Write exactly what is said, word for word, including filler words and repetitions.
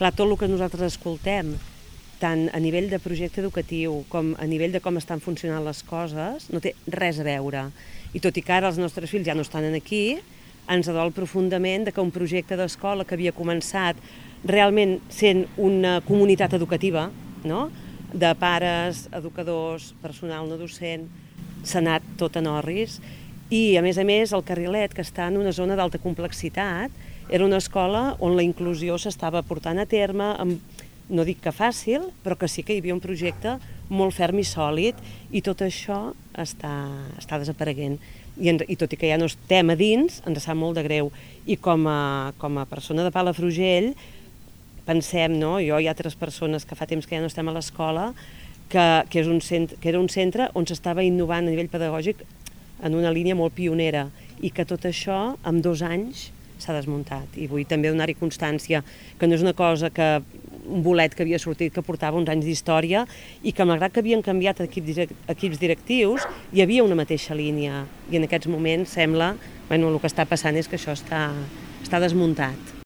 Clar, tot el que nosaltres escoltem, tant a nivell de projecte educatiu com a nivell de com estan funcionant les coses, no té res a veure. I tot i que ara els nostres fills ja no estan aquí, ens adol profundament que un projecte d'escola que havia començat realment sent una comunitat educativa, no?, de pares, educadors, personal no docent, s'ha anat tot en orris. I, a més a més, el Carrilet, que està en una zona d'alta complexitat, era una escola on la inclusió s'estava portant a terme, amb, no dic que fàcil, però que sí que hi havia un projecte molt ferm i sòlid, i tot això està, està desapareguent. I, I tot i que ja no estem a dins, ens sap molt de greu. I com a, com a persona de Palafrugell, pensem, no? Jo i altres persones que fa temps que ja no estem a l'escola, que, que, és un centre, que era un centre on s'estava innovant a nivell pedagògic en una línia molt pionera, i que tot això, en dos anys, s'ha desmuntat. I vull també donar-hi constància, que no és una cosa que un bolet que havia sortit, que portava uns anys d'història, i que malgrat que havien canviat equips, equips directius, hi havia una mateixa línia. I en aquests moments sembla, bueno, el que està passant és que això està, està desmuntat.